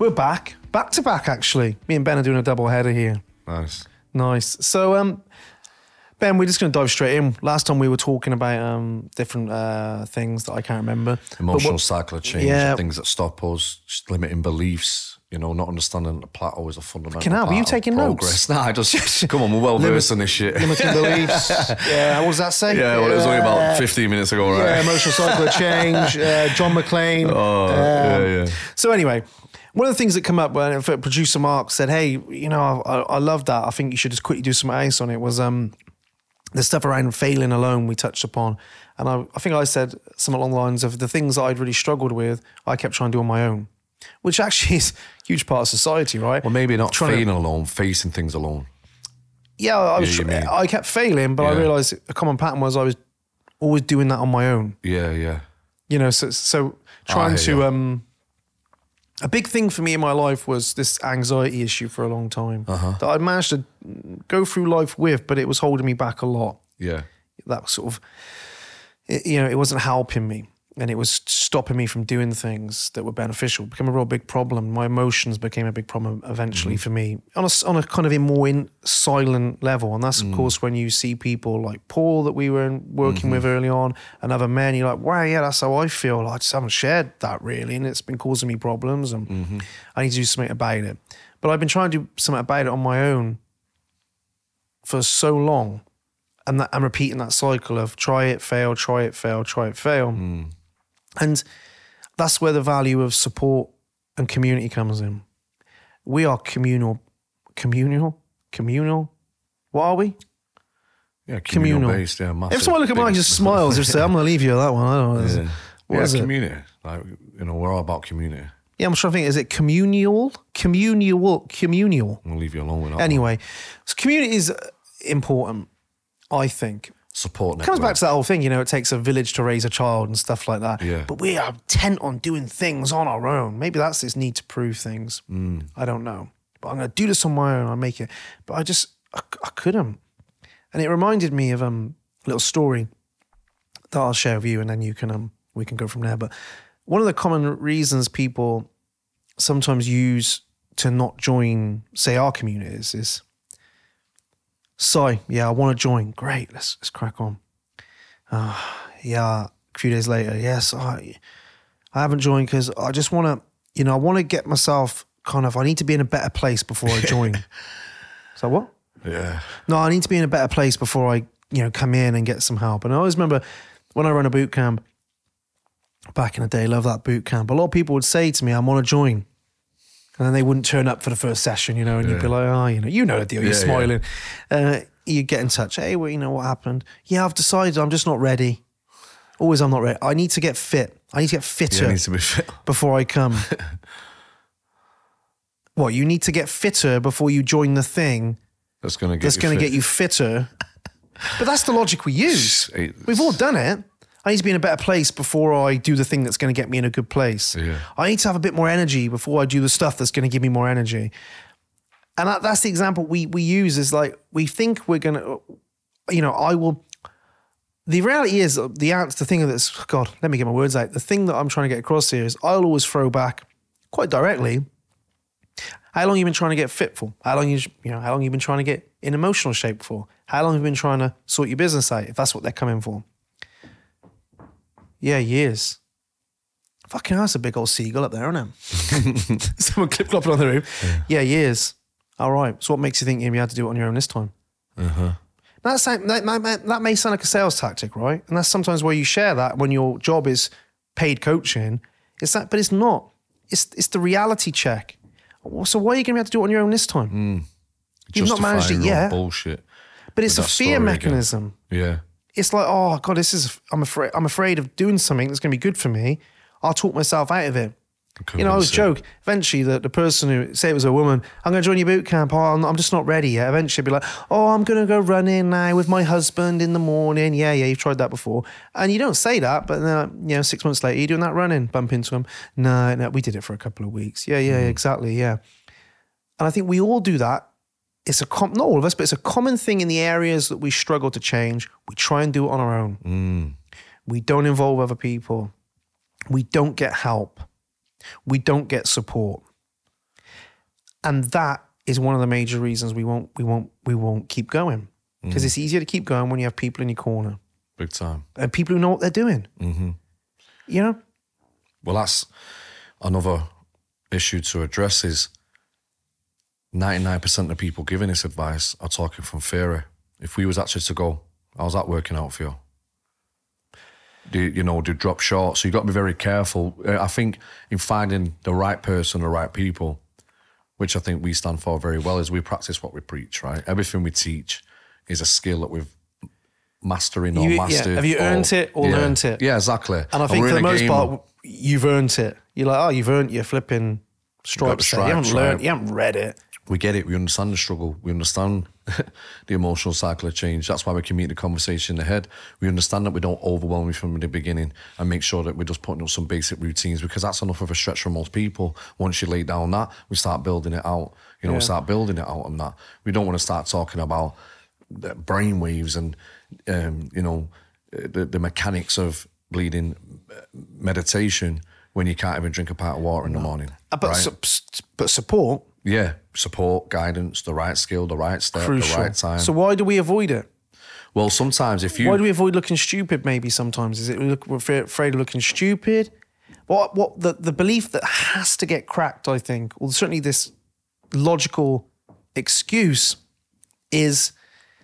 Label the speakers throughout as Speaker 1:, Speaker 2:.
Speaker 1: We're back to back actually. Me and Ben are doing a double header here. Nice. So, Ben, we're just going to dive straight in. Last time we were talking about different things that I can't remember.
Speaker 2: Emotional cycle of change, things that stop us, just limiting beliefs, not understanding that the plateau is a fundamental part
Speaker 1: were you taking
Speaker 2: progress.
Speaker 1: notes?
Speaker 2: Nah, I just, come on, we're well versed in this shit.
Speaker 1: Limiting beliefs. Yeah, what does that say?
Speaker 2: Yeah, well, it was only about 15 minutes ago, right?
Speaker 1: Yeah, emotional cycle of change, John McClane.
Speaker 2: Yeah.
Speaker 1: So anyway, one of the things that come up when producer Mark said, hey, I love that. I think you should just quickly do some ice on it was the stuff around failing alone we touched upon. And I think I said something along the lines of the things that I'd really struggled with, I kept trying to do on my own, which actually is a huge part of society, right?
Speaker 2: Well, maybe not failing alone, facing things alone.
Speaker 1: Yeah, I kept failing, but I realised a common pattern was I was always doing that on my own.
Speaker 2: Yeah.
Speaker 1: So trying to... A big thing for me in my life was this anxiety issue for a long time that I managed to go through life with, but it was holding me back a lot.
Speaker 2: Yeah.
Speaker 1: That sort of, it wasn't helping me and it was stopping me from doing things that were beneficial. It became a real big problem. My emotions became a big problem eventually for me on a kind of more silent level. And that's, of course, when you see people like Paul that we were working with early on and other men, you're like, wow, yeah, that's how I feel. I just haven't shared that really. And it's been causing me problems and I need to do something about it. But I've been trying to do something about it on my own for so long. And I'm repeating that cycle of try it, fail, try it, fail, try it, fail. And that's where the value of support and community comes in. We are communal. What are we?
Speaker 2: Yeah, communal based, yeah.
Speaker 1: Massive. Every time I look at Mike, he just smiles. Just say, I'm going to leave you with that one. I don't know. What is
Speaker 2: community. Like, we're all about community.
Speaker 1: Yeah, I'm trying to think, is it communal? Communal.
Speaker 2: I'll leave you alone with that.
Speaker 1: Anyway, so community is important, I think.
Speaker 2: Support network.
Speaker 1: It comes back to that whole thing, it takes a village to raise a child and stuff like that.
Speaker 2: Yeah.
Speaker 1: But we are intent on doing things on our own. Maybe that's this need to prove things. I don't know. But I'm going to do this on my own. I'll make it. But I couldn't. And it reminded me of a little story that I'll share with you and then we can go from there. But one of the common reasons people sometimes use to not join, say, our communities is, I want to join. Great, let's crack on. A few days later, yes, I haven't joined because I just want to, I want to get myself I need to be in a better place before I join. So what?
Speaker 2: Yeah.
Speaker 1: No, I need to be in a better place before I, come in and get some help. And I always remember when I run a boot camp back in the day, love that boot camp. A lot of people would say to me, I want to join. And then they wouldn't turn up for the first session, and you'd be like, you know the deal, you're smiling. You get in touch. Hey, well, what happened? Yeah, I've decided I'm just not ready. Always I'm not ready. I need to get fit. I need to get fitter
Speaker 2: need to be fit.
Speaker 1: before I come. What, you need to get fitter before you join the thing
Speaker 2: that's going to
Speaker 1: get you fitter? But that's the logic we use. We've all done it. I need to be in a better place before I do the thing that's going to get me in a good place.
Speaker 2: Yeah.
Speaker 1: I need to have a bit more energy before I do the stuff that's going to give me more energy. And that's the example we use is like, we think we're going to, the reality is the thing that's, God, let me get my words out. The thing that I'm trying to get across here is I'll always throw back quite directly, how long you been trying to get fit for? How long you been trying to get in emotional shape for? How long have you been trying to sort your business out, if that's what they're coming for? Yeah, years. Fucking hell, that's a big old seagull up there, isn't it? Someone clip-clopping on the roof. Yeah, years. All right. So what makes you think you had to do it on your own this time? That may sound like a sales tactic, right? And that's sometimes where you share that when your job is paid coaching. But it's not. It's the reality check. So why are you going to have to do it on your own this time? You've not managed it yet.
Speaker 2: Bullshit.
Speaker 1: But it's a fear mechanism.
Speaker 2: Again. Yeah.
Speaker 1: It's like, oh God, I'm afraid of doing something that's going to be good for me. I'll talk myself out of it. I always joke, eventually the person who, say it was a woman, I'm going to join your boot camp, I'm just not ready yet. Eventually be like, I'm going to go running now with my husband in the morning. Yeah, you've tried that before. And you don't say that, but then, 6 months later, you're doing that running, bump into him. No, we did it for a couple of weeks. Yeah, exactly, yeah. And I think we all do that. It's not all of us, but it's a common thing in the areas that we struggle to change. We try and do it on our own. We don't involve other people. We don't get help. We don't get support. And that is one of the major reasons we won't keep going. Because it's easier to keep going when you have people in your corner.
Speaker 2: Big time.
Speaker 1: And people who know what they're doing. You know?
Speaker 2: Well, that's another issue to address is 99% of people giving this advice are talking from theory. If we was actually to go, how's that working out for you? Do drop short. So you've got to be very careful. I think in finding the right person, the right people, which I think we stand for very well, is we practice what we preach, right? Everything we teach is a skill that we've mastered.
Speaker 1: Yeah. Have you earned it or learned it?
Speaker 2: Yeah, exactly.
Speaker 1: And I think for the most part, you've earned it. You're like, oh, you've earned your flipping stripes. You haven't learned, you haven't read it.
Speaker 2: We get it. We understand the struggle. We understand the emotional cycle of change. That's why we can meet the conversation ahead. We understand that we don't overwhelm you from the beginning and make sure that we're just putting up some basic routines, because that's enough of a stretch for most people. Once you lay down that, we start building it out. We start building it out on that. We don't want to start talking about the brainwaves and, the mechanics of bleeding meditation when you can't even drink a pint of water in the morning.
Speaker 1: But support.
Speaker 2: Yeah, support, guidance, the right skill, the right step,
Speaker 1: crucial.
Speaker 2: The right time.
Speaker 1: So why do we avoid it?
Speaker 2: Well, sometimes
Speaker 1: why do we avoid looking stupid? Maybe sometimes is it we're afraid of looking stupid? What the belief that has to get cracked? I think, or certainly this logical excuse is,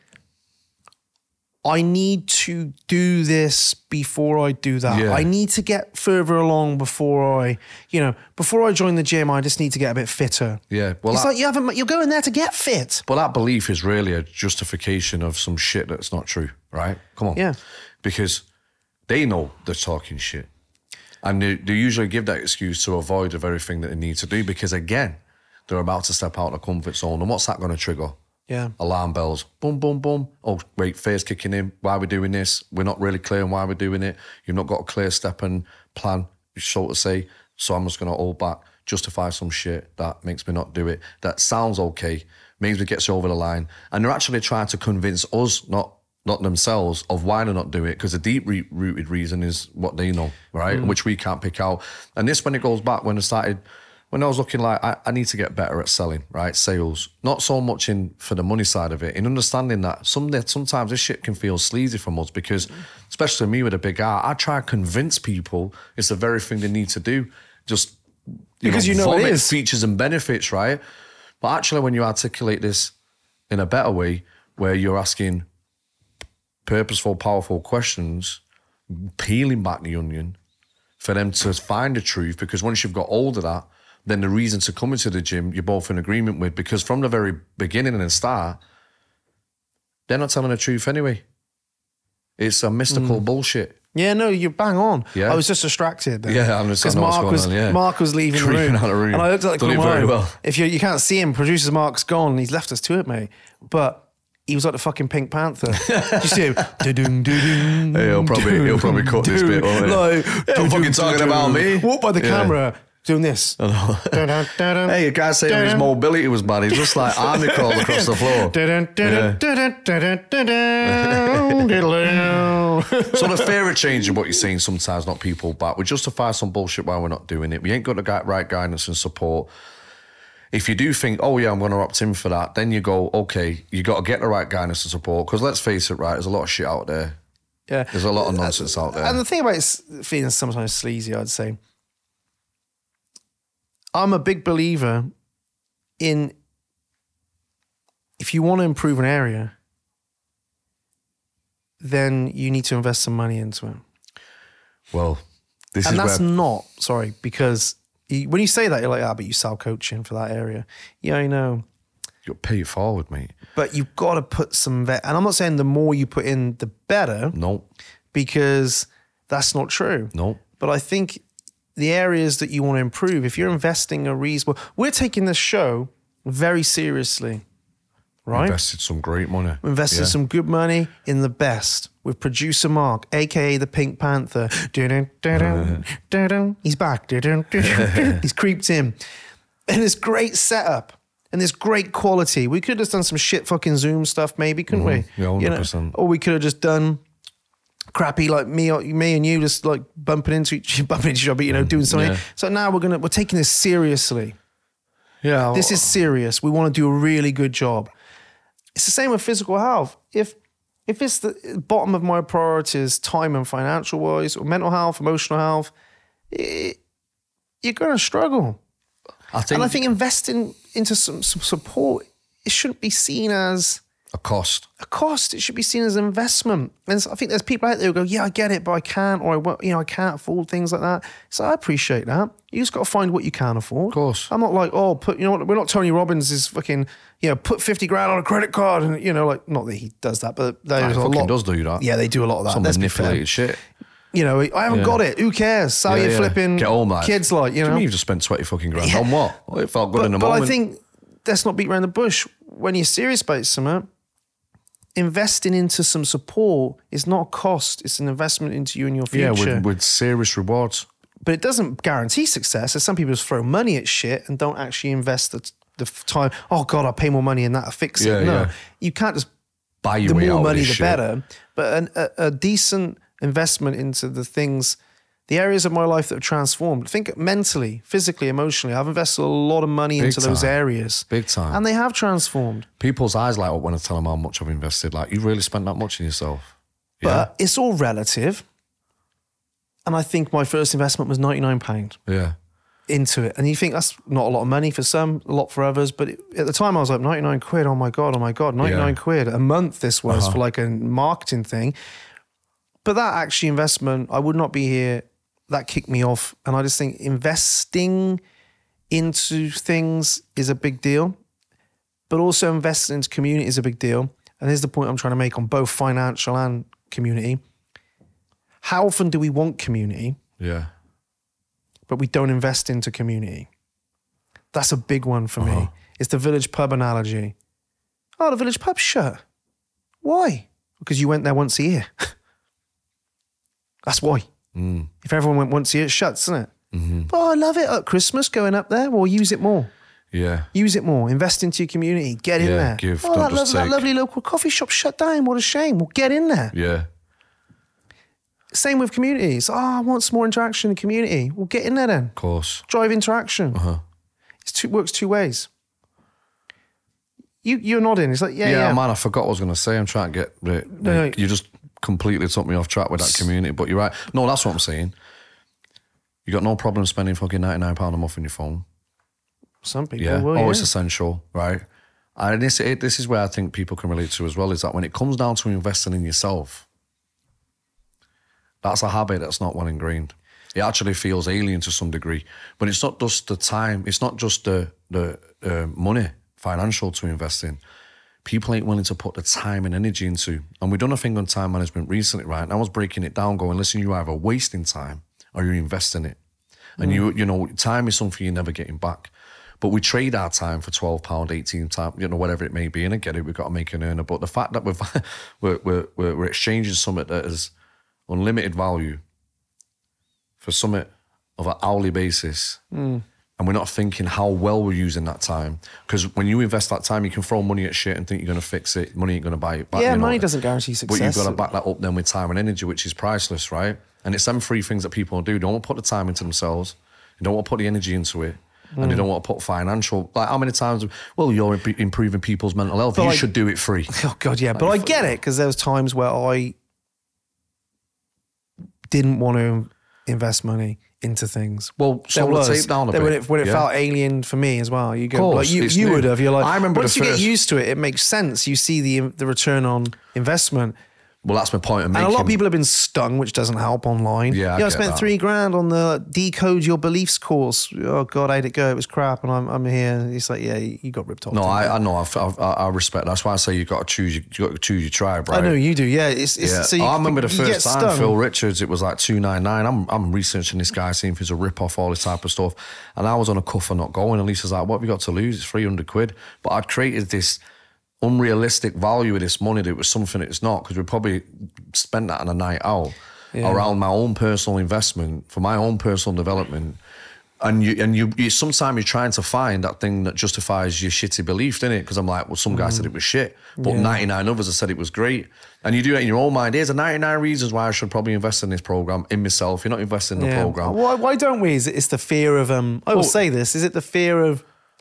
Speaker 1: I need to do this before I do that. Yeah. I need to get further along before I join the gym. I just need to get a bit fitter.
Speaker 2: Yeah, well,
Speaker 1: it's like you're going there to get fit.
Speaker 2: But that belief is really a justification of some shit that's not true, right? Come on,
Speaker 1: yeah,
Speaker 2: because they know they're talking shit, and they usually give that excuse to avoid the very thing that they need to do, because again, they're about to step out of the comfort zone, and what's that going to trigger?
Speaker 1: Yeah.
Speaker 2: Alarm bells. Boom, boom, boom. Oh, wait, fear's kicking in. Why are we doing this? We're not really clear on why we're doing it. You've not got a clear step and plan, so to say. So I'm just going to hold back, justify some shit that makes me not do it. That sounds okay, maybe gets you over the line. And they're actually trying to convince us, not themselves, of why they're not doing it, because the deep-rooted reason is what they know, right? Which we can't pick out. And this, when it goes back, when I was looking like, I need to get better at selling, right? Sales. Not so much in for the money side of it, in understanding that sometimes this shit can feel sleazy from us, because, especially me with a big R, I try to convince people it's the very thing they need to do. Just,
Speaker 1: because it is.
Speaker 2: Features and benefits, right? But actually, when you articulate this in a better way, where you're asking purposeful, powerful questions, peeling back the onion for them to find the truth, because once you've got hold of that, then the reason to come into the gym, you're both in agreement with, because from the very beginning and the start, they're not telling the truth anyway. It's a mystical bullshit.
Speaker 1: Yeah, no, you're bang on. Yeah. I was just distracted.
Speaker 2: Yeah, I'm just because
Speaker 1: Mark was leaving the room.
Speaker 2: Out of the room.
Speaker 1: And I looked at the
Speaker 2: corner very well.
Speaker 1: If you can't see him, producer Mark's gone. He's left us to it, mate. But he was like the fucking Pink Panther. Did you see him?
Speaker 2: He'll probably cut this bit, won't he?
Speaker 1: Like,
Speaker 2: he'll fucking talking about me.
Speaker 1: Walk by the camera. Doing this.
Speaker 2: Hey, you guys saying his mobility was bad. He's just like army crawled across the floor. So the fear of change is what you're saying sometimes, not people, but we justify some bullshit while we're not doing it. We ain't got the right guidance and support. If you do think, oh yeah, I'm going to opt in for that, then you go, okay, you got to get the right guidance and support, because let's face it, right, there's a lot of shit out there.
Speaker 1: Yeah.
Speaker 2: There's a lot of nonsense out there.
Speaker 1: And the thing about it feeling sometimes sleazy, I'd say, I'm a big believer in, if you want to improve an area, then you need to invest some money into it.
Speaker 2: Well,
Speaker 1: because when you say that, you're like, but you sell coaching for that area. Yeah, I know.
Speaker 2: You'll pay it forward, mate.
Speaker 1: But you've got to put some and I'm not saying the more you put in, the better.
Speaker 2: No.
Speaker 1: Because that's not true.
Speaker 2: No.
Speaker 1: But I think the areas that you want to improve, if you're investing a reasonable... We're taking this show very seriously, right?
Speaker 2: Invested some great money.
Speaker 1: We invested some good money in the best with producer Mark, a.k.a. the Pink Panther. He's back. He's creeped in. And this great setup and this great quality. We could have done some shit fucking Zoom stuff maybe, couldn't we?
Speaker 2: Yeah, 100%.
Speaker 1: Or we could have just done... crappy like me and you just like bumping into each other, but doing something. Yeah. So now we're taking this seriously.
Speaker 2: Yeah.
Speaker 1: This is serious. We want to do a really good job. It's the same with physical health. If it's the bottom of my priorities, time and financial wise, or mental health, emotional health, you're going to struggle. I think investing into some support, it shouldn't be seen as
Speaker 2: a cost.
Speaker 1: It should be seen as an investment. And I think there's people out there who go, yeah, I get it, but I can't, or I can't afford things like that. So I appreciate that. You just got to find what you can afford.
Speaker 2: Of course.
Speaker 1: I'm not like, we're not Tony Robbins is fucking, put 50 grand on a credit card and, not that he does that, but there's a lot.
Speaker 2: Does do that.
Speaker 1: Yeah, they do a lot of that.
Speaker 2: Some manipulated shit.
Speaker 1: I haven't got it. Who cares? Sell your flipping
Speaker 2: Get home, mate.
Speaker 1: Kids like,
Speaker 2: Do you mean you've just spent 20 fucking grand on what? Well, it felt good in the moment.
Speaker 1: But I think, let's not beat around the bush. When you're serious about something, investing into some support is not a cost. It's an investment into you and your future.
Speaker 2: Yeah, with serious rewards.
Speaker 1: But it doesn't guarantee success. As some people just throw money at shit and don't actually invest the time. Oh God, I'll pay more money and that'll fix it. No, you can't just
Speaker 2: buy your way out. The more money, the
Speaker 1: better. But a decent investment into the areas of my life that have transformed. Think mentally, physically, emotionally. I've invested a lot of money into those areas.
Speaker 2: Big time.
Speaker 1: And they have transformed.
Speaker 2: People's eyes light up when I tell them how much I've invested. Like, you really spent that much in yourself.
Speaker 1: But it's all relative. And I think my first investment was £99 into it. And you think that's not a lot of money for some, a lot for others. But at the time I was like, 99 quid, oh my God, 99 quid. A month this was for like a marketing thing. But that actually investment, I would not be here. That kicked me off. And I just think investing into things is a big deal, but also investing into community is a big deal. And here's the point I'm trying to make on both financial and community. How often do we want community?
Speaker 2: Yeah.
Speaker 1: But we don't invest into community? That's a big one for me. It's the village pub analogy. Oh, the village pub's shut. Why? Because you went there once a year. That's why. If everyone went once a year, it shuts, isn't it? Mm-hmm. Oh, I love it at Christmas going up there. Well, use it more.
Speaker 2: Yeah.
Speaker 1: Use it more. Invest into your community. Get in there.
Speaker 2: Give,
Speaker 1: that lovely local coffee shop shut down. What a shame. Well, get in there.
Speaker 2: Yeah.
Speaker 1: Same with communities. Oh, I want some more interaction in the community. Well, get in there then.
Speaker 2: Of course.
Speaker 1: Drive interaction. It works two ways. You're nodding. It's like, yeah.
Speaker 2: Man, I forgot what I was going to say. I'm trying to get...
Speaker 1: No.
Speaker 2: You just completely took me off track with that community, but you're right. No, that's what I'm saying. You got no problem spending fucking £99 a month on your phone.
Speaker 1: Some people will,
Speaker 2: it's essential, right? And this is where I think people can relate to as well, is that when it comes down to investing in yourself, that's a habit that's not well ingrained. It actually feels alien to some degree. But it's not just the time, it's not just the money, financial to invest in. People ain't willing to put the time and energy into. And we've done a thing on time management recently, right? And I was breaking it down going, listen, you're either wasting time or you're investing it. And you know, time is something you're never getting back. But we trade our time for £12, 18 time, whatever it may be. And I get it, we've got to make an earner. But the fact that we're exchanging something that is unlimited value for something of an hourly basis, and we're not thinking how well we're using that time. Because when you invest that time, you can throw money at shit and think you're going to fix it. Money ain't going to buy it back.
Speaker 1: Yeah, money doesn't guarantee success.
Speaker 2: But you've got to back that up then with time and energy, which is priceless, right? And it's them three things that people do. They don't want to put the time into themselves. They don't want to put the energy into it. And they don't want to put financial... Like, how many times... Well, you're improving people's mental health. You should do it free.
Speaker 1: Oh, God, yeah. But I get it, because there was times where I didn't want to invest money into things.
Speaker 2: Well, slow the tape down a bit.
Speaker 1: When it felt alien for me as well. You go, like you would have. You're like, I remember once you get used to it, it makes sense. You see the return on investment.
Speaker 2: Well, that's my point. And
Speaker 1: a lot of people have been stung, which doesn't help online.
Speaker 2: Yeah,
Speaker 1: I spent $3,000 on the Decode Your Beliefs course. Oh God, how'd it go? It was crap, and I'm here. It's like, yeah, you got ripped off.
Speaker 2: No, I know. I respect. That's why I say you got to choose. You got to choose your tribe, right?
Speaker 1: I know you do. Yeah, So
Speaker 2: I remember the first time Phil Richards. It was like $299. I'm researching this guy, seeing if he's a rip off, all this type of stuff. And I was on a cuff for not going. And Lisa's like, "What have you got to lose? It's £300." But I'd created this unrealistic value of this money that it was something it's not, because we probably spent that on a night out around my own personal investment for my own personal development. And you sometimes you're trying to find that thing that justifies your shitty belief, innit? Because I'm like, well, some guy said it was shit, but 99 others have said it was great. And you do it in your own mind. Here's the 99 reasons why I should probably invest in this program, in myself. You're not investing in the program.
Speaker 1: Why don't we? It's the fear of, I will say this, is it the fear of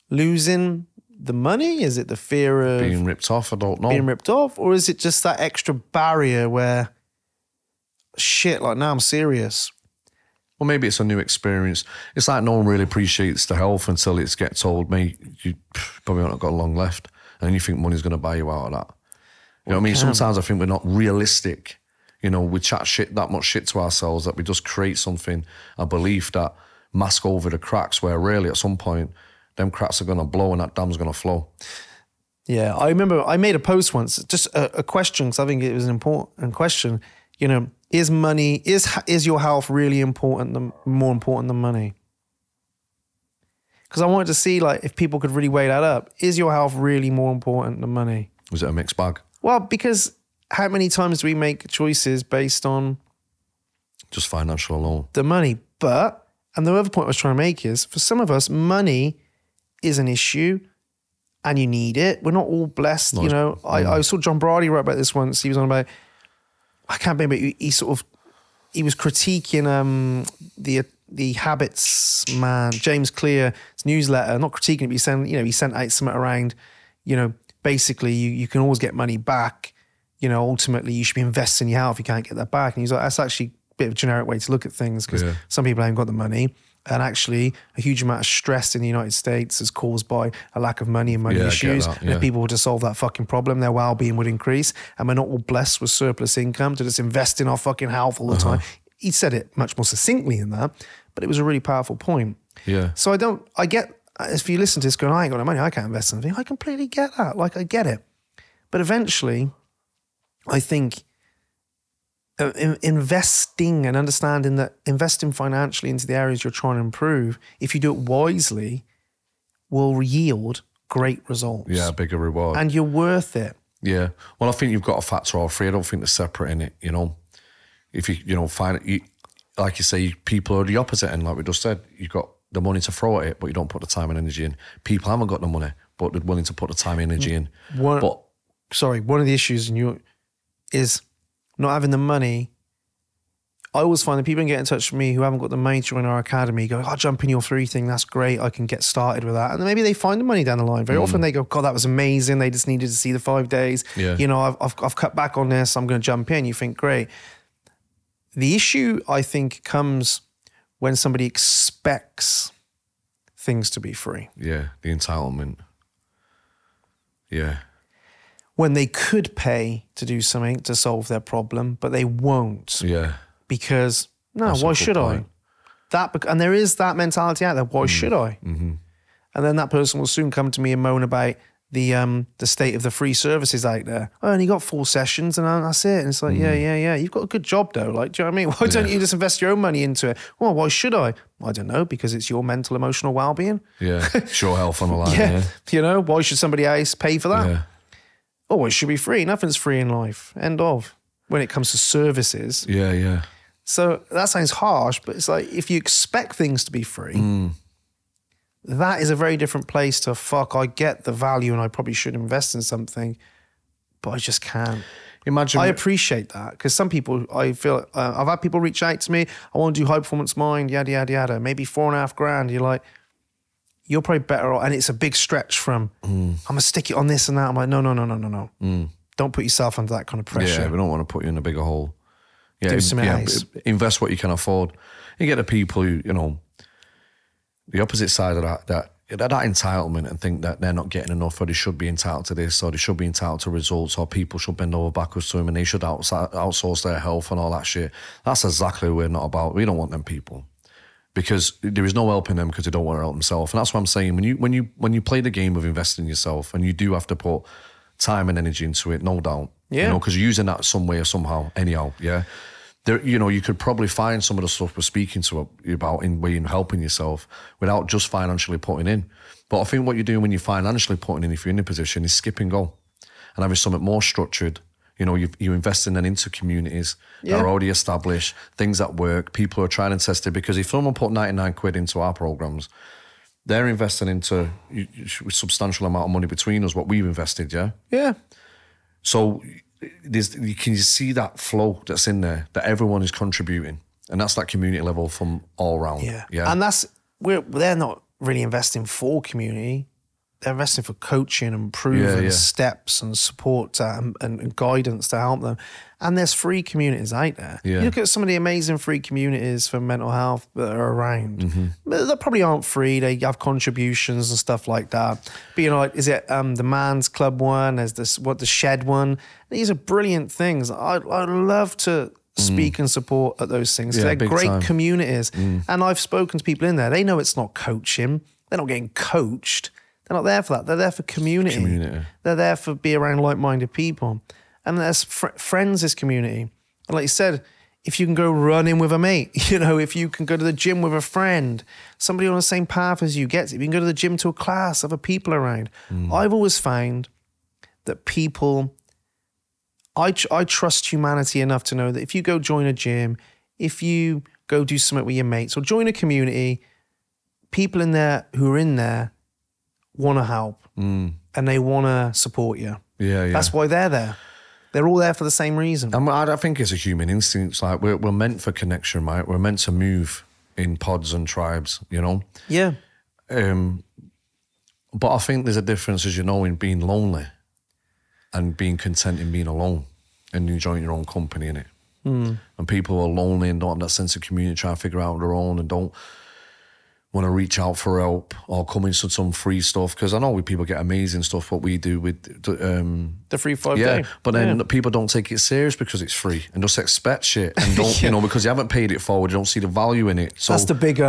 Speaker 1: losing the money? Is it the fear of
Speaker 2: being ripped off? I don't know.
Speaker 1: being ripped off? Or is it just that extra barrier where, shit, like now I'm serious?
Speaker 2: Well, maybe it's a new experience. It's like no one really appreciates the health until it gets told, mate, you probably not got long left. And you think money's going to buy you out of that. You know what I mean? Sometimes I think we're not realistic. You know, we chat that much shit to ourselves that we just create something, a belief that mask over the cracks where really at some point, them cracks are going to blow and that dam's going to flow.
Speaker 1: Yeah, I remember I made a post once, just a question, because I think it was an important question. You know, is money, is your health really more important than money? Because I wanted to see, like, if people could really weigh that up. Is your health really more important than money?
Speaker 2: Was it a mixed bag?
Speaker 1: Well, because how many times do we make choices based on
Speaker 2: just financial alone?
Speaker 1: The money. But, and the other point I was trying to make is, for some of us, money is an issue and you need it. We're not all blessed, you know. I saw John Brady write about this once. He was on about, I can't remember, he was critiquing the Habits man, James Clear's newsletter, not critiquing it, but he sent out something around, you know, basically you can always get money back. You know, ultimately you should be investing in your health if you can't get that back. And he's like, that's actually a bit of a generic way to look at things, because some people haven't got the money. And actually a huge amount of stress in the United States is caused by a lack of money and money issues. And if people were to solve that fucking problem, their well-being would increase. And we're not all blessed with surplus income to just invest in our fucking health all the time. He said it much more succinctly than that, but it was a really powerful point.
Speaker 2: Yeah.
Speaker 1: So I get, if you listen to this going, I ain't got no money, I can't invest in anything. I completely get that. Like, I get it. But eventually, I think investing and understanding that investing financially into the areas you're trying to improve, if you do it wisely, will yield great results.
Speaker 2: Yeah, bigger reward.
Speaker 1: And you're worth it.
Speaker 2: Yeah. Well, I think you've got to factor all three. I don't think they're separate in it, you know. If you find it, like you say, people are the opposite end, like we just said. You've got the money to throw at it, but you don't put the time and energy in. People haven't got the money, but they're willing to put the time and energy in. One
Speaker 1: of the issues is not having the money. I always find that people can get in touch with me who haven't got the money to join our academy, go, I'll jump in your free thing, that's great, I can get started with that. And then maybe they find the money down the line. Very often they go, God, that was amazing, they just needed to see the 5 days.
Speaker 2: Yeah.
Speaker 1: You know, I've cut back on this, I'm going to jump in. You think, great. The issue, I think, comes when somebody expects things to be free.
Speaker 2: Yeah, the entitlement. Yeah.
Speaker 1: When they could pay to do something to solve their problem, but they won't.
Speaker 2: Yeah.
Speaker 1: Because, why should I? And there is that mentality out there, why should I?
Speaker 2: Mm-hmm.
Speaker 1: And then that person will soon come to me and moan about the state of the free services out there. I only got 4 sessions and that's it. And it's like, yeah. You've got a good job though. Like, do you know what I mean? Why don't you just invest your own money into it? Well, why should I? I don't know, because it's your mental, emotional well-being.
Speaker 2: Yeah, it's your health on the line.
Speaker 1: Yeah. You know, why should somebody else pay for that?
Speaker 2: Yeah.
Speaker 1: Oh, it should be free. Nothing's free in life. End of. When it comes to services.
Speaker 2: Yeah.
Speaker 1: So that sounds harsh, but it's like, if you expect things to be free, that is a very different place to, I get the value and I probably should invest in something, but I just can't. I appreciate that, because some people, I feel, I've had people reach out to me, I want to do high performance mind, yada, yada, yada, maybe $4,500. You're like, you're probably better off. And it's a big stretch from, I'm going to stick it on this and that. I'm like, no. Don't put yourself under that kind of pressure.
Speaker 2: Yeah, we don't want to put you in a bigger hole. Yeah,
Speaker 1: do something else.
Speaker 2: Invest what you can afford. You get the people who, you know, the opposite side of that entitlement, and think that they're not getting enough, or they should be entitled to this, or they should be entitled to results, or people should bend over backwards to them and they should outsource their health and all that shit. That's exactly what we're not about. We don't want them people, because there is no helping them because they don't want to help themselves. And that's what I'm saying. When you play the game of investing in yourself, and you do have to put time and energy into it, no doubt.
Speaker 1: Yeah.
Speaker 2: You know, because you're using that some way or somehow, anyhow. Yeah. There, you know, you could probably find some of the stuff we're speaking to you about in way in helping yourself without just financially putting in. But I think what you're doing when you're financially putting in, if you're in a position, is skip and go and having something more structured. You know, you're investing then into communities that are already established, things that work, people who are trying and tested. Because if someone put 99 quid into our programs, they're investing into a substantial amount of money between us, what we've invested, yeah?
Speaker 1: Yeah.
Speaker 2: So you can see that flow that's in there, that everyone is contributing. And that's that community level from all around.
Speaker 1: Yeah. And they're not really investing for community. they're investing for coaching and proven
Speaker 2: Yeah.
Speaker 1: steps and support and guidance to help them. And there's free communities out there.
Speaker 2: Yeah.
Speaker 1: You look at some of the amazing free communities for mental health that are around.
Speaker 2: Mm-hmm.
Speaker 1: But they probably aren't free. They have contributions and stuff like that. But you know, like, is it the Man's Club one? There's the Shed one. These are brilliant things. I'd love to speak and support at those things.
Speaker 2: Yeah,
Speaker 1: They're
Speaker 2: big
Speaker 1: great
Speaker 2: time.
Speaker 1: communities. And I've spoken to people in there. They know it's not coaching. They're not getting coached. They're not there for that. They're there for community. They're there for be around like-minded people. And there's friends is community. And like you said, if you can go running with a mate, you know, if you can go to the gym with a friend, somebody on the same path as you gets it. If you can go to the gym to a class, other people around. I've always found that people, I trust humanity enough to know that if you go join a gym, if you go do something with your mates or join a community, people in there who are in there want to help and they want to support you.
Speaker 2: Yeah.
Speaker 1: That's why they're there. They're all there for the same reason.
Speaker 2: And I think it's a human instinct. It's like we're meant for connection, right? We're meant to move in pods and tribes, you know?
Speaker 1: Yeah.
Speaker 2: But I think there's a difference, as you know, in being lonely and being content in being alone and enjoying your own company in it. And people who are lonely and don't have that sense of community, trying to figure out their own and don't want to reach out for help or come into some free stuff. Because I know people get amazing stuff, what we do with
Speaker 1: The free 5
Speaker 2: yeah,
Speaker 1: day.
Speaker 2: but then people don't take it serious because it's free and just expect shit and don't, you know, because you haven't paid it forward, you don't see the value in it. So
Speaker 1: That's the big,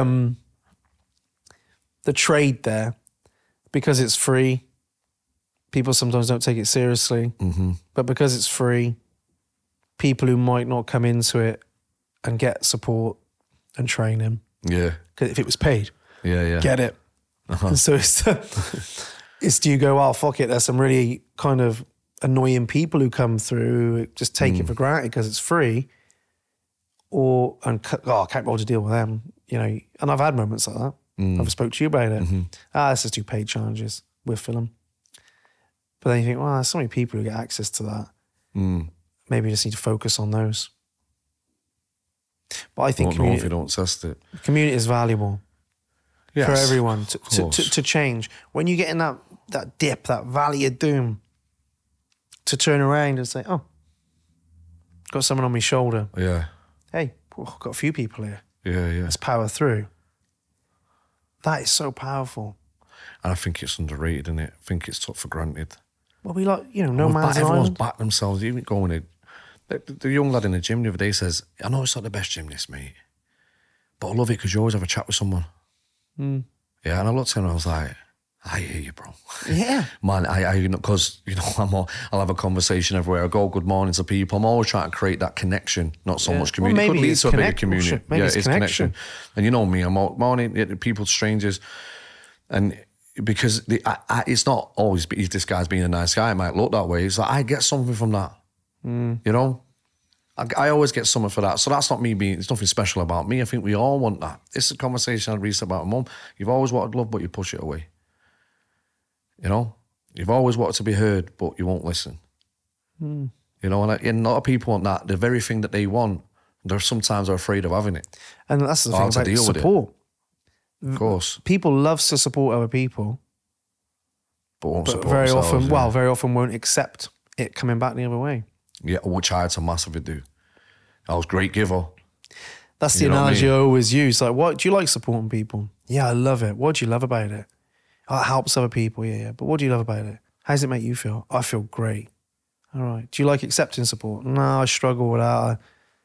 Speaker 1: the trade there. Because it's free, people sometimes don't take it seriously. But because it's free, people who might not come into it and get support and training.
Speaker 2: yeah,
Speaker 1: Because if it was paid,
Speaker 2: yeah.
Speaker 1: get it. And so it's do you go, oh, fuck it, there's some really kind of annoying people who come through, just take it for granted because it's free, or, I can't bother to deal with them, you know. And I've had moments like that. I've spoke to you about it. Let's just do paid challenges with film. But then you think, well, there's so many people who get access to that. Maybe you just need to focus on those. But I think
Speaker 2: Don't know if you don't test it.
Speaker 1: community is valuable.
Speaker 2: Yes,
Speaker 1: For everyone
Speaker 2: of
Speaker 1: to
Speaker 2: course.
Speaker 1: change. When you get in that dip, that valley of doom, to turn around and say, oh, got someone on my shoulder.
Speaker 2: Yeah,
Speaker 1: Hey, I've got a few people here.
Speaker 2: yeah.
Speaker 1: Let's power through. That is so powerful.
Speaker 2: And I think it's underrated, isn't it? I think it's took for granted.
Speaker 1: Well, we like, you know, no man's
Speaker 2: Everyone's
Speaker 1: island.
Speaker 2: backed themselves. Even going in. The young lad in the gym the other day says, I know it's not the best gym, this, mate, but I love it because you always have a chat with someone. Yeah, and I looked at him and I was like, I hear you, bro.
Speaker 1: Yeah.
Speaker 2: Man, I because, you know, I'll have a conversation everywhere. I go, good morning to people. I'm always trying to create that connection, not so much community.
Speaker 1: Well,
Speaker 2: It could
Speaker 1: maybe
Speaker 2: lead
Speaker 1: it's
Speaker 2: to a bigger
Speaker 1: connect-
Speaker 2: community.
Speaker 1: bullshit. Maybe it's connection.
Speaker 2: And you know me, I'm all, morning, people, strangers. And because it's not always this guy's being a nice guy. It might look that way. It's like, I get something from that. You know? I always get something for that. So that's not me being, it's nothing special about me. I think we all want that. It's a conversation I had recently about my mum. You've always wanted love, but you push it away. You know? You've always wanted to be heard, but you won't listen. You know, and a lot of people want that. The very thing that they want, they're sometimes afraid of having it.
Speaker 1: And that's the
Speaker 2: Or
Speaker 1: thing
Speaker 2: how to
Speaker 1: about
Speaker 2: deal with it.
Speaker 1: support.
Speaker 2: Of course.
Speaker 1: People love to support other people,
Speaker 2: But won't
Speaker 1: but
Speaker 2: support
Speaker 1: very
Speaker 2: themselves,
Speaker 1: often, very often won't accept it coming back the other way.
Speaker 2: Yeah, which I had to massively do. I was a great giver.
Speaker 1: That's the
Speaker 2: You know what I
Speaker 1: analogy
Speaker 2: mean?
Speaker 1: I always use. Like, what do you like supporting people? Yeah, I love it. What do you love about it? Oh, it helps other people. Yeah. But what do you love about it? How does it make you feel? I feel great. All right. Do you like accepting support? No, I struggle with that.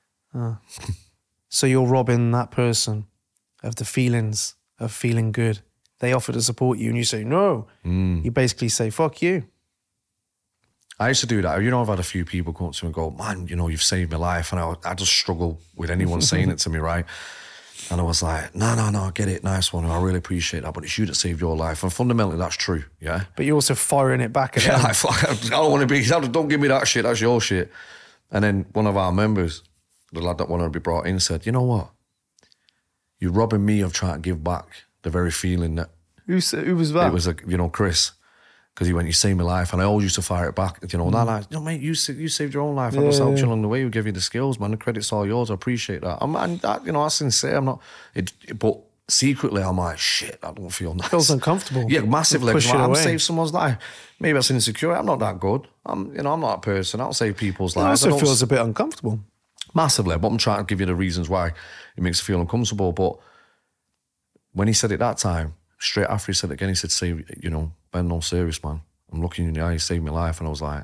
Speaker 1: So you're robbing that person of the feelings of feeling good. They offer to support you and you say no. You basically say, fuck you.
Speaker 2: I used to do that. You know, I've had a few people come up to me and go, man, you know, you've saved my life. And I just struggle with anyone saying it to me, right? And I was like, no, I get it. Nice one. I really appreciate that. But it's you that saved your life. And fundamentally, that's true, yeah?
Speaker 1: But you're also firing it back at
Speaker 2: Yeah,
Speaker 1: them.
Speaker 2: I don't want to be, don't give me that shit. That's your shit. And then one of our members, the lad that wanted to be brought in, said, you know what? You're robbing me of trying to give back the very feeling that
Speaker 1: Who was that?
Speaker 2: it was, Chris. Because he went, you saved my life. And I always used to fire it back. You know, like, no, mate, you saved your own life. I just helped you along the way. We give you the skills, man. The credit's all yours. I appreciate that. And that, you know, that's sincere. I'm not, but secretly I'm like, shit, I don't feel nice.
Speaker 1: Feels uncomfortable.
Speaker 2: Yeah, massively.
Speaker 1: Push it
Speaker 2: I'm
Speaker 1: away.
Speaker 2: save someone's life. Maybe that's insecure. I'm not that good. I'm not that person. I'll save people's
Speaker 1: It
Speaker 2: lives.
Speaker 1: also feels a bit uncomfortable.
Speaker 2: Massively, but I'm trying to give you the reasons why it makes you feel uncomfortable. But when he said it that time, straight after he said it again, he said, "Save, Ben, no serious, man. I'm looking you in the eye, you saved my life." And I was like,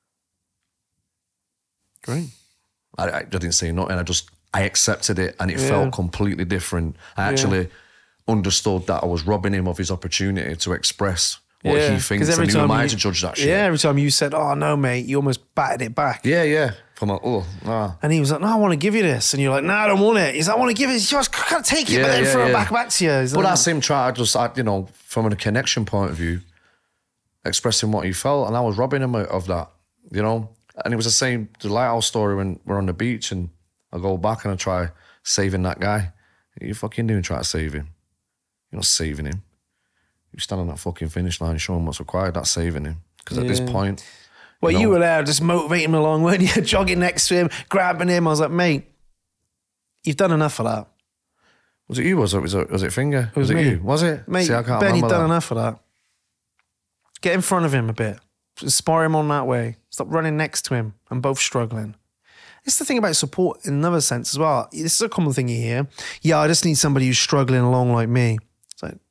Speaker 1: Great.
Speaker 2: I didn't say nothing. I accepted it, and it felt completely different. I actually understood that I was robbing him of his opportunity to express what he thinks, and who am I to judge that shit?
Speaker 1: Yeah, every time you said, "Oh no, mate," you almost batted it back.
Speaker 2: Yeah. From like, oh, nah.
Speaker 1: And he was like, "No, I want to give you this," and you're like, "No, I don't want it." He's like, "I want to give it. You just can't take it, but then throw it back to you."
Speaker 2: But that's him trying to just, from a connection point of view, expressing what he felt, and I was robbing him of that, And it was the same, the lighthouse story when we're on the beach, and I go back and I try saving that guy. What are you fucking doing trying to save him? You're not saving him. You stand on that fucking finish line, show him what's required. That's saving him. Because at this point,
Speaker 1: well, you were there just motivating him along, weren't you? Jogging next to him, grabbing him. I was like, mate, you've done enough of that.
Speaker 2: Was it you? Was it Finger?
Speaker 1: Was it
Speaker 2: me.
Speaker 1: you?
Speaker 2: Was it?
Speaker 1: Mate,
Speaker 2: See, I can't
Speaker 1: Ben, you've
Speaker 2: remember
Speaker 1: done
Speaker 2: that.
Speaker 1: enough of that. Get in front of him a bit. Spar him on that way. Stop running next to him. I'm both struggling. It's the thing about support in another sense as well. This is a common thing you hear. Yeah, I just need somebody who's struggling along like me. It's like,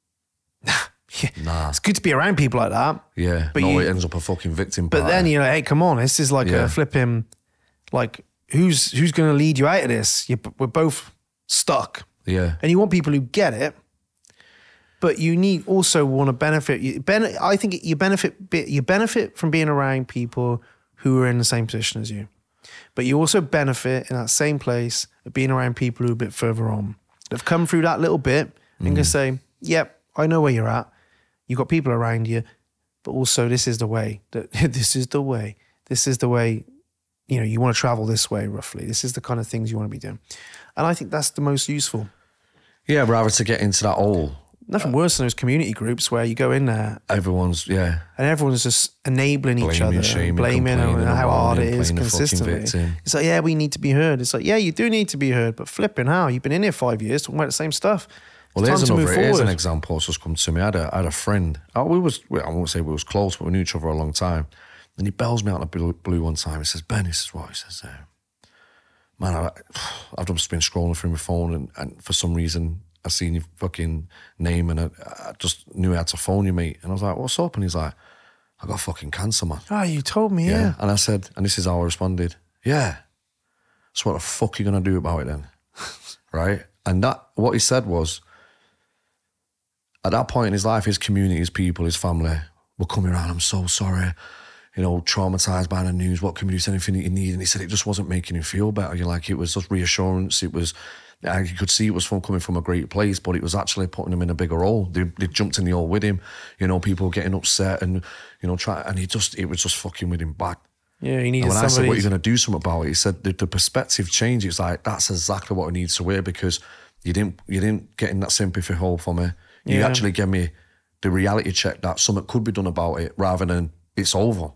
Speaker 2: Nah.
Speaker 1: it's good to be around people like that.
Speaker 2: Yeah,
Speaker 1: but
Speaker 2: it ends up a fucking victim
Speaker 1: But
Speaker 2: party.
Speaker 1: then you're like, hey, come on, this is like a flipping, like, who's going to lead you out of this? We're both stuck.
Speaker 2: Yeah.
Speaker 1: And you want people who get it, but you also want to benefit. I think you benefit from being around people who are in the same position as you. But you also benefit in that same place of being around people who are a bit further on, that have come through that little bit and can say, yep, I know where you're at. You've got people around you, but also this is the way. This is the way. This is the way, you want to travel this way, roughly. This is the kind of things you want to be doing. And I think that's the most useful.
Speaker 2: Yeah, rather to get into that hole.
Speaker 1: Nothing worse than those community groups where you go in there
Speaker 2: Everyone's,
Speaker 1: and everyone's just enabling each
Speaker 2: Blaming,
Speaker 1: other,
Speaker 2: shaming,
Speaker 1: blaming
Speaker 2: complaining,
Speaker 1: how hard it
Speaker 2: whining,
Speaker 1: is
Speaker 2: playing the fucking
Speaker 1: consistently.
Speaker 2: victim.
Speaker 1: It's like, yeah, we need to be heard. It's like, yeah, you do need to be heard, but flipping how? You've been in here 5 years talking about the same stuff.
Speaker 2: Well,
Speaker 1: It's time to move
Speaker 2: here's an
Speaker 1: forward.
Speaker 2: example that's just come to me. I had a friend. I won't say we was close, but we knew each other a long time. And he bells me out of the blue one time. He says, Ben, this is what he says. Man, I've just been scrolling through my phone and for some reason I seen your fucking name and I just knew I had to phone you, mate. And I was like, what's up? And he's like, I got fucking cancer, man.
Speaker 1: Oh, you told me, yeah.
Speaker 2: And I said, and this is how I responded, yeah. So what the fuck are you going to do about it then? Right? And what he said was, at that point in his life, his community, his people, his family were coming around, I'm so sorry, traumatized by the news, what can we do, is anything that you need? And he said it just wasn't making him feel better. It was just reassurance. It was, you could see it was coming from a great place, but it was actually putting him in a bigger hole. They jumped in the hole with him, people getting upset and, it was just fucking with him back.
Speaker 1: Yeah, you needed
Speaker 2: And when I said,
Speaker 1: somebody.
Speaker 2: what are you going to do something about it? He said, the perspective changed. It's like, that's exactly what I need to wear because you didn't get in that sympathy hole for me. You actually gave me the reality check that something could be done about it rather than it's over,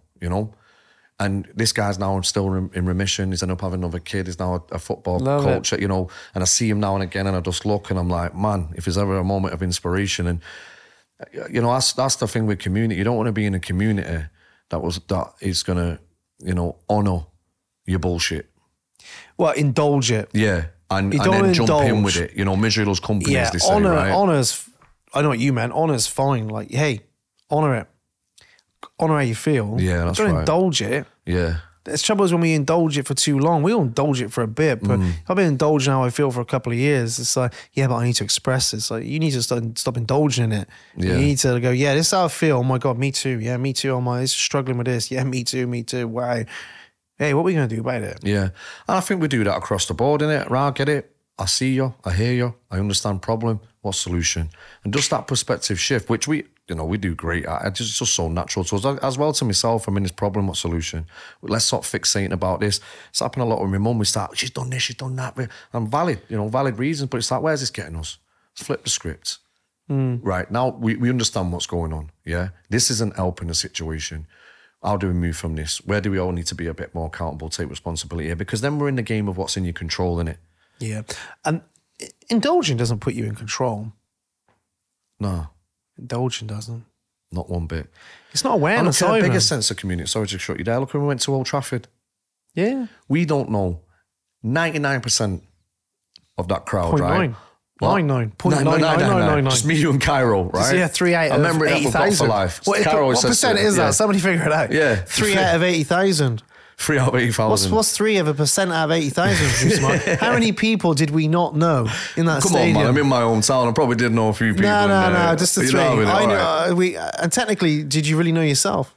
Speaker 2: And this guy's now still in remission. He's ended up having another kid. He's now a football coach, and I see him now and again and I just look and I'm like, man, if there's ever a moment of inspiration and, that's the thing with community. You don't want to be in a community that is going to, honour your bullshit.
Speaker 1: Well, indulge it.
Speaker 2: Yeah. And
Speaker 1: You
Speaker 2: then
Speaker 1: don't
Speaker 2: jump in
Speaker 1: indulge.
Speaker 2: with it. Misery loves company,
Speaker 1: Yeah,
Speaker 2: as they say, right?
Speaker 1: honour's, I know what you meant. Honour's fine. Like, hey, honour it. Honour how you feel.
Speaker 2: Yeah, that's
Speaker 1: Don't
Speaker 2: right.
Speaker 1: indulge it.
Speaker 2: Yeah.
Speaker 1: The trouble is when we indulge it for too long, we all indulge it for a bit, but I've been indulging how I feel for a couple of years. It's like, yeah, but I need to express this. Like, you need to stop indulging in it.
Speaker 2: Yeah.
Speaker 1: You need to go, yeah, this is how I feel. Oh my God, me too. Yeah, me too. Oh my, this is struggling with this. Yeah, me too. Wow. Hey, what are we going to do about it?
Speaker 2: Yeah. And I think we do that across the board, innit? Right, I get it. I see you. I hear you. I understand problem. What solution? And just that perspective shift, which we do great at. It's just so natural to us. As well to myself, I mean, this problem, what solution? Let's stop fixating about this. It's happened a lot with my mum. We start, she's done this, she's done that. And valid reasons, but it's like, where's this getting us? Let's flip the script. Right, now we understand what's going on, yeah? This isn't helping the situation. How do we move from this? Where do we all need to be a bit more accountable, take responsibility here? Because then we're in the game of what's in your control, innit?
Speaker 1: Yeah. And indulging doesn't put you in control.
Speaker 2: No,
Speaker 1: Indulging doesn't.
Speaker 2: not one bit.
Speaker 1: It's not
Speaker 2: And
Speaker 1: awareness
Speaker 2: look at a
Speaker 1: either.
Speaker 2: bigger sense of community. Sorry to shut you down. Look when we went to Old Trafford.
Speaker 1: Yeah.
Speaker 2: We don't know 99% of that crowd,
Speaker 1: Point
Speaker 2: right?
Speaker 1: nine.
Speaker 2: What?
Speaker 1: 99. Point
Speaker 2: No,
Speaker 1: nine, nine, nine, nine, nine.
Speaker 2: Just me, you and Cairo, right?
Speaker 1: Yeah, 3 out
Speaker 2: A
Speaker 1: of
Speaker 2: memory that we've got for
Speaker 1: 80,000.
Speaker 2: life.
Speaker 1: What
Speaker 2: Cairo says
Speaker 1: percent
Speaker 2: so,
Speaker 1: is
Speaker 2: yeah.
Speaker 1: that? Somebody figure it out.
Speaker 2: Yeah.
Speaker 1: 3 out of 80,000.
Speaker 2: 3 out of 80,000.
Speaker 1: What's 3% out of 80,000? How many people did we not know in that
Speaker 2: Come
Speaker 1: stadium?
Speaker 2: on, man. I'm in my hometown. I probably did know a few people.
Speaker 1: No, just the
Speaker 2: You
Speaker 1: three.
Speaker 2: know what I mean?
Speaker 1: I
Speaker 2: All
Speaker 1: know.
Speaker 2: right.
Speaker 1: And technically, did you really know yourself?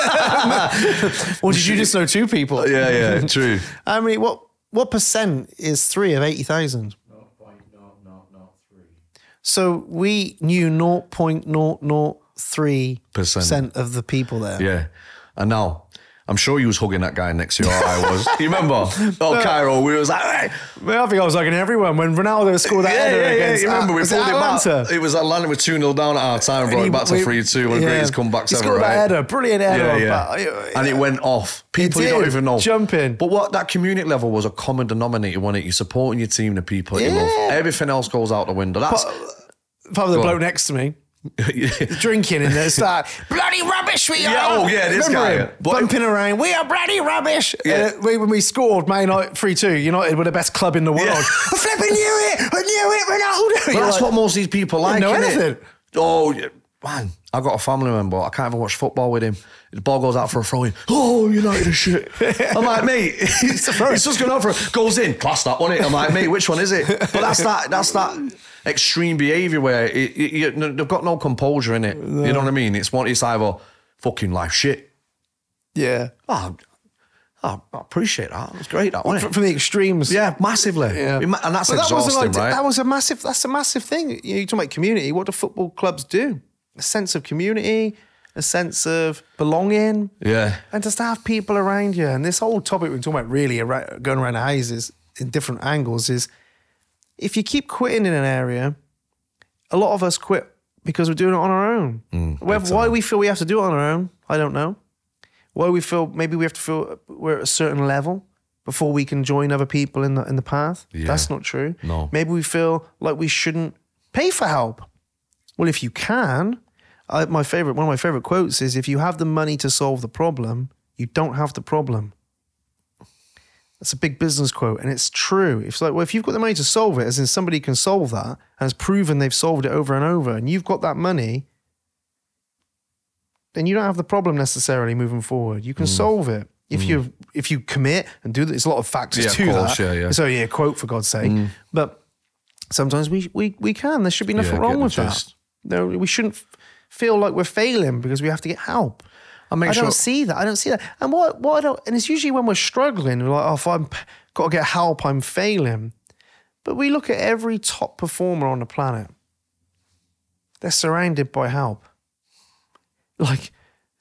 Speaker 1: Or did you just know 2 people?
Speaker 2: Yeah, true.
Speaker 1: I mean, what percent is 3 of 80,000?
Speaker 3: 0.0003.
Speaker 1: So we knew 0.003% of the people there.
Speaker 2: Yeah. And now, I'm sure you was hugging that guy next to you, or I was. You remember? Oh, Cairo, we was like, hey.
Speaker 1: Well, I think I was hugging everyone when Ronaldo scored that header against.
Speaker 2: You remember we
Speaker 1: was it
Speaker 2: pulled it back.
Speaker 1: Atlanta?
Speaker 2: It was Atlanta with 2-0 down at our time, brought it back to 3-2. One of the greatest comebacks
Speaker 1: he
Speaker 2: ever,
Speaker 1: scored
Speaker 2: right?
Speaker 1: that header, brilliant header.
Speaker 2: Yeah. And it went off. People you don't even know.
Speaker 1: Jumping.
Speaker 2: But what that community level was a common denominator, wasn't it? You're supporting your team, the people that you love. Everything else goes out the window. That's
Speaker 1: Probably the bloke next to me. Drinking in the start. Bloody rubbish we are.
Speaker 2: this
Speaker 1: Remember
Speaker 2: guy.
Speaker 1: him? Bumping around. We are bloody rubbish. When we scored Man United 3-2, United were the best club in the world. I flipping knew it. I knew it, Ronaldo.
Speaker 2: But that's what most of these people like,
Speaker 1: know
Speaker 2: innit?
Speaker 1: anything.
Speaker 2: Oh, yeah. Man, I got a family member. I can't even watch football with him. The ball goes out for a throw in. Oh, United are shit. I'm like, mate, it's just going out for a goes in. Class that, wasn't it? I'm like, mate, which one is it? But that's that extreme behaviour where they've got no composure in it. No. You know what I mean? It's either fucking life shit.
Speaker 1: Yeah.
Speaker 2: Oh, I appreciate that. It was great, that, wasn't it?
Speaker 1: From the extremes.
Speaker 2: Yeah, massively.
Speaker 1: Yeah.
Speaker 2: And that's exhausting, right?
Speaker 1: That's a massive thing. You're talking about community. What do football clubs do? A sense of community, a sense of belonging.
Speaker 2: Yeah.
Speaker 1: And just to have people around you. And this whole topic we're talking about really going around the houses in different angles is if you keep quitting in an area, a lot of us quit because we're doing it on our own. Why we feel we have to do it on our own, I don't know. Why we feel maybe we have to feel we're at a certain level before we can join other people in the path.
Speaker 2: Yeah.
Speaker 1: That's not true.
Speaker 2: No.
Speaker 1: Maybe we feel like we shouldn't pay for help. Well, if you can, one of my favorite quotes is, if you have the money to solve the problem, you don't have the problem. That's a big business quote, and it's true. It's like, well, if you've got the money to solve it, as in somebody can solve that, and has proven they've solved it over and over, and you've got that money, then you don't have the problem necessarily moving forward. You can solve it. If you commit and do that, there's a lot of factors to that.
Speaker 2: Yeah.
Speaker 1: So quote for God's sake. But sometimes we can. There should be nothing wrong with that. No, we shouldn't feel like we're failing because we have to get help. I don't see that. And and it's usually when we're struggling, we're like, oh, if I've got to get help, I'm failing. But we look at every top performer on the planet. They're surrounded by help. Like,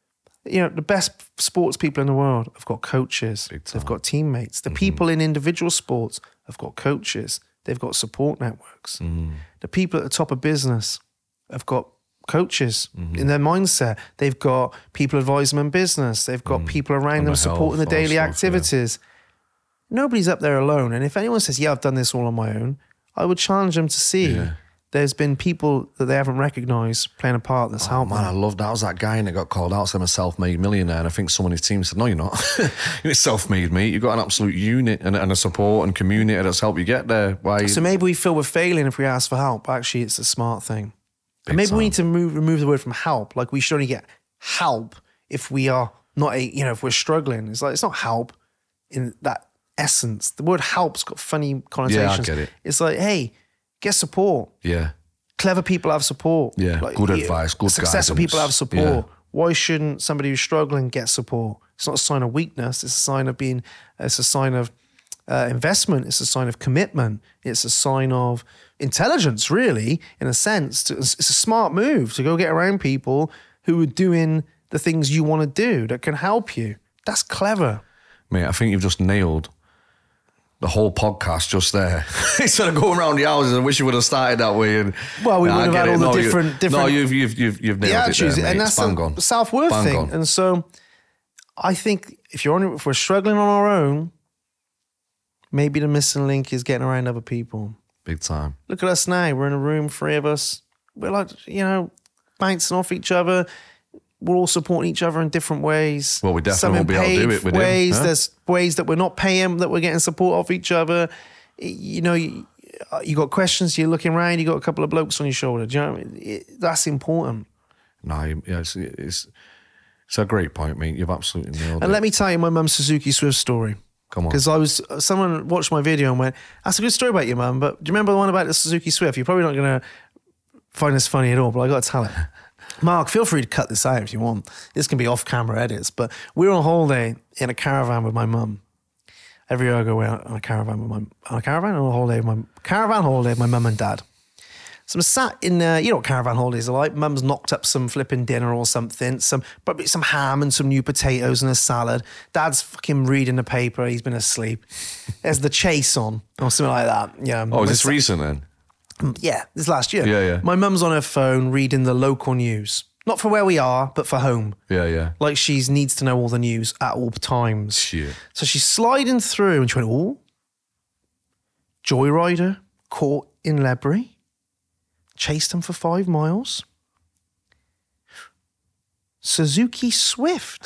Speaker 1: the best sports people in the world have got coaches. They've got teammates. The people in individual sports have got coaches. They've got support networks. The people at the top of business have got coaches in their mindset. They've got people advising them in business. They've got people around them supporting the daily activities. Nobody's up there alone. And if anyone says, yeah, I've done this all on my own, I would challenge them to see there's been people that they haven't recognised playing a part that's helped them.
Speaker 2: Man, I love that. I was that guy that got called out, said I'm a self-made millionaire, and I think someone in his team said, no, you're not. You're self-made, mate. You've got an absolute unit and a support and community that's helped you get there.
Speaker 1: So maybe we feel we're failing if we ask for help. Actually, it's a smart thing. And maybe we need to remove the word from help. Like, we should only get help if we are not if we're struggling. It's like, it's not help in that essence. The word help's got funny connotations.
Speaker 2: Yeah, I get it.
Speaker 1: It's like, hey, get support.
Speaker 2: Yeah.
Speaker 1: Clever people have support.
Speaker 2: Yeah,
Speaker 1: like,
Speaker 2: good advice, good
Speaker 1: successful
Speaker 2: guidance.
Speaker 1: people have support.
Speaker 2: Yeah.
Speaker 1: Why shouldn't somebody who's struggling get support? It's not a sign of weakness. It's a sign of it's a sign of investment. It's a sign of commitment. It's a sign of intelligence, really, in a sense. It's a smart move to go get around people who are doing the things you want to do that can help you. That's clever.
Speaker 2: Mate, I think you've just nailed the whole podcast just there. Instead of going around the houses, I wish you would have started that way. And
Speaker 1: well, we would have had all the different.
Speaker 2: No, you've nailed it there, mate.
Speaker 1: And that's a self-worth
Speaker 2: Bang
Speaker 1: thing.
Speaker 2: on.
Speaker 1: And so, I think if we're struggling on our own, maybe the missing link is getting around other people.
Speaker 2: Big time.
Speaker 1: Look at us now. We're in a room, 3 of us. We're like, bouncing off each other. We're all supporting each other in different ways.
Speaker 2: Well, we definitely
Speaker 1: Some in
Speaker 2: won't be able to do
Speaker 1: paid
Speaker 2: it with
Speaker 1: ways.
Speaker 2: him. Huh?
Speaker 1: There's ways that we're not paying, that we're getting support off each other. You got questions, you're looking around, you got a couple of blokes on your shoulder. Do you know what I mean? That's important.
Speaker 2: No, yeah, it's a great point, mate. You've absolutely nailed it.
Speaker 1: And let me tell you my mum's Suzuki Swift story.
Speaker 2: Come on.
Speaker 1: Because someone watched my video and went, that's a good story about your mum, but do you remember the one about the Suzuki Swift? You're probably not going to find this funny at all, but I got to tell it. Mark, feel free to cut this out if you want. This can be off-camera edits, but we were on holiday in a caravan with my mum. Every year I go away on a caravan holiday with my mum and dad. So I'm sat in, you know what caravan holidays are like. Mum's knocked up some flipping dinner or something, probably some ham and some new potatoes and a salad. Dad's fucking reading the paper. He's been asleep. There's The Chase on or something like that. Yeah.
Speaker 2: Oh, is this recent then?
Speaker 1: Yeah, this last year.
Speaker 2: Yeah.
Speaker 1: My mum's on her phone reading the local news. Not for where we are, but for home.
Speaker 2: Yeah.
Speaker 1: Like she needs to know all the news at all times.
Speaker 2: Shit.
Speaker 1: So she's sliding through and she went, oh, joyrider caught in Ledbury. Chased him for 5 miles. Suzuki Swift.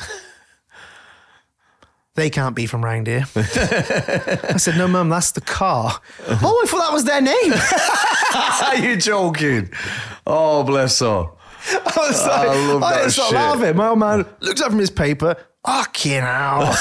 Speaker 1: They can't be from round here. I said, no, Mum, that's the car. Oh, I thought that was their name.
Speaker 2: Are you joking? Oh, bless her. I love that shit.
Speaker 1: Laughing. My old man looks up from his paper. Fucking hell.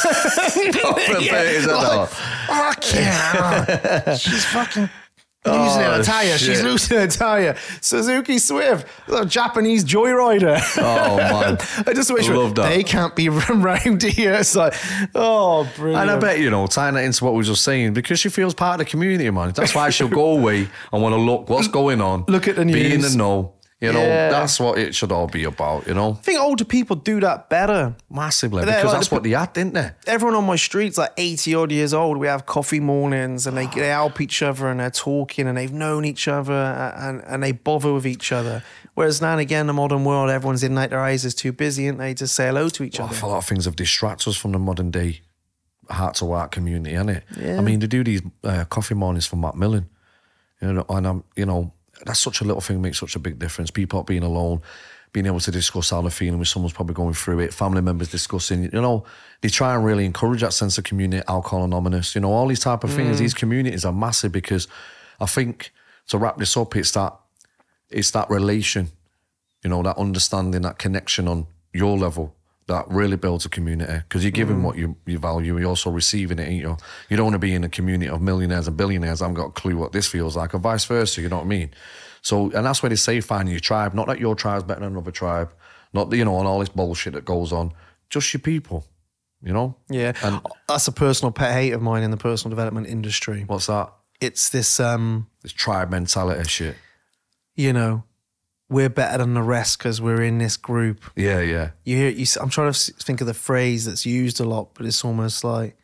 Speaker 1: Fucking hell. She's fucking losing her tyre. She's losing her tyre. Suzuki Swift, a Japanese joyrider.
Speaker 2: Oh, man.
Speaker 1: I just wish they can't be from round here. It's like, oh, brilliant.
Speaker 2: And I bet, tying that into what we were just saying, because she feels part of the community, man. That's why she'll go away and want to look what's going on.
Speaker 1: Look at the news.
Speaker 2: Be in the know. That's what it should all be about,
Speaker 1: I think older people do that better.
Speaker 2: Massively, because that's what they had, didn't they?
Speaker 1: Everyone on my street's like 80 odd years old. We have coffee mornings and they help each other and they're talking and they've known each other and they bother with each other. Whereas now and again, the modern world, everyone's in like their eyes is too busy and they just say hello to each other.
Speaker 2: A lot of things have distracted us from the modern day heart to heart community, innit?
Speaker 1: Yeah.
Speaker 2: I mean, they do these coffee mornings for Macmillan, and I'm, that's such a little thing, makes such a big difference. People not being alone, being able to discuss how they're feeling when someone's probably going through it, family members discussing, they try and really encourage that sense of community, Alcohol Anonymous, all these type of things. These communities are massive because I think, to wrap this up, it's that relation, that understanding, that connection on your level that really builds a community, because you're giving what you value, you're also receiving it, ain't you? You don't want to be in a community of millionaires and billionaires. I haven't got a clue what this feels like, or vice versa, you know what I mean? So, and that's where they say finding your tribe, not that your tribe's better than another tribe, not, and all this bullshit that goes on, just your people,
Speaker 1: Yeah,
Speaker 2: and
Speaker 1: that's a personal pet hate of mine in the personal development industry.
Speaker 2: What's that?
Speaker 1: It's this,
Speaker 2: this tribe mentality shit.
Speaker 1: We're better than the rest because we're in this group.
Speaker 2: Yeah.
Speaker 1: I'm trying to think of the phrase that's used a lot, but it's almost like,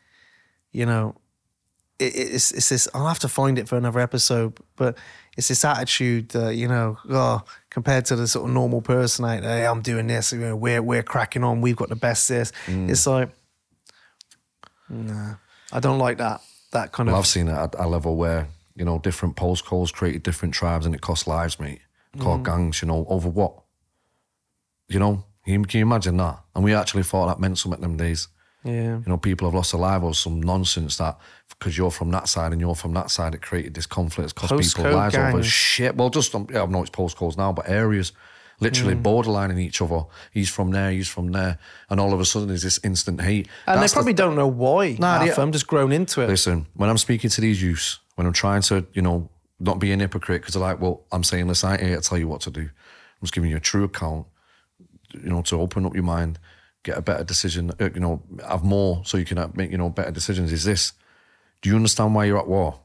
Speaker 1: it's this. I'll have to find it for another episode, but it's this attitude that compared to the sort of normal person out there, hey, I'm doing this. We're cracking on. We've got the best this. It's like, nah, I don't like that. That kind of.
Speaker 2: I've seen it at a level where different postcodes created different tribes, and it cost lives, mate. Called gangs, over what? Can you imagine that? And we actually thought that meant something them days.
Speaker 1: Yeah.
Speaker 2: People have lost their lives over some nonsense that because you're from that side and you're from that side, it created this conflict. It's cost people lives over shit. Well, just, I know it's postcodes now, but areas literally borderlining each other. He's from there, and all of a sudden there's this instant hate.
Speaker 1: And they probably don't know why. I'm just grown into it.
Speaker 2: Listen, when I'm speaking to these youths, when I'm trying to, not be an hypocrite, because they're like, well, I'm saying, listen, I ain't here to tell you what to do. I'm just giving you a true account, to open up your mind, get a better decision, have more so you can make, better decisions. Is this, do you understand why you're at war?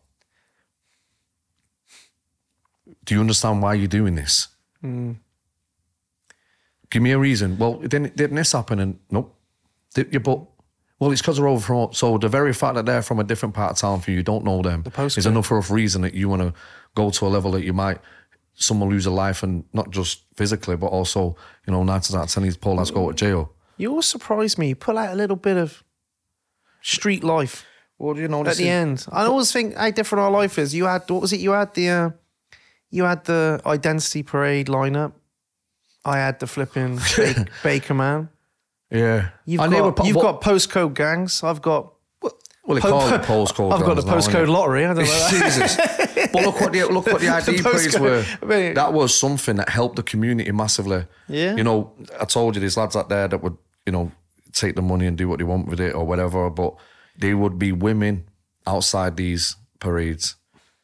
Speaker 2: Do you understand why you're doing this? Give me a reason. Well, didn't this happen? And nope. Well, it's because they're over from, so the very fact that they're from a different part of town for you, don't know them, is enough for a reason that you want to go to a level that someone lose a life, and not just physically, but also, 9 times out of 10, these poor lads go to jail.
Speaker 1: You always surprise me. You pull out a little bit of street life.
Speaker 2: Well, you know,
Speaker 1: at the end. I always think how different our life is. You had, what was it? You had the identity parade lineup. I had the flipping Baker Man.
Speaker 2: Yeah.
Speaker 1: You've got postcode gangs. I've got.
Speaker 2: Well, they call it postcode.
Speaker 1: I've got the postcode lottery. I don't know.
Speaker 2: Jesus. But look what the ID parades were.
Speaker 1: I mean,
Speaker 2: That was something that helped the community massively.
Speaker 1: Yeah.
Speaker 2: You know, I told you there's lads out there that would, you know, take the money and do what they want with it or whatever, but there would be women outside these parades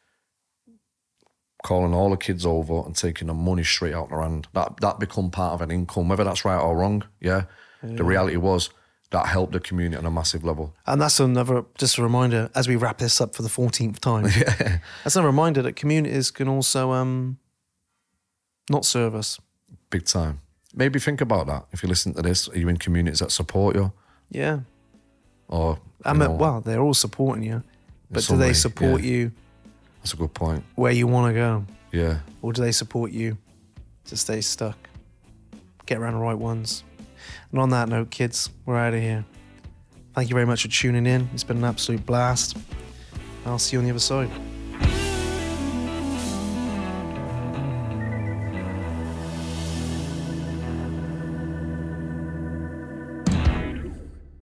Speaker 2: calling all the kids over and taking the money straight out their hand. That become part of an income, whether that's right or wrong. Yeah. The reality was that helped the community on a massive level.
Speaker 1: And that's just a reminder as we wrap this up for the 14th time.
Speaker 2: Yeah.
Speaker 1: That's a reminder that communities can also not serve us.
Speaker 2: Big time. Maybe think about that. If you listen to this, are you in communities that support you?
Speaker 1: Yeah.
Speaker 2: Or
Speaker 1: well, they're all supporting you, but do they support you?
Speaker 2: That's a good point.
Speaker 1: Where you want to go?
Speaker 2: Yeah.
Speaker 1: Or do they support you to stay stuck? Get around the right ones. And on that note, kids, we're out of here. Thank you very much for tuning in. It's been an absolute blast. I'll see you on the other side.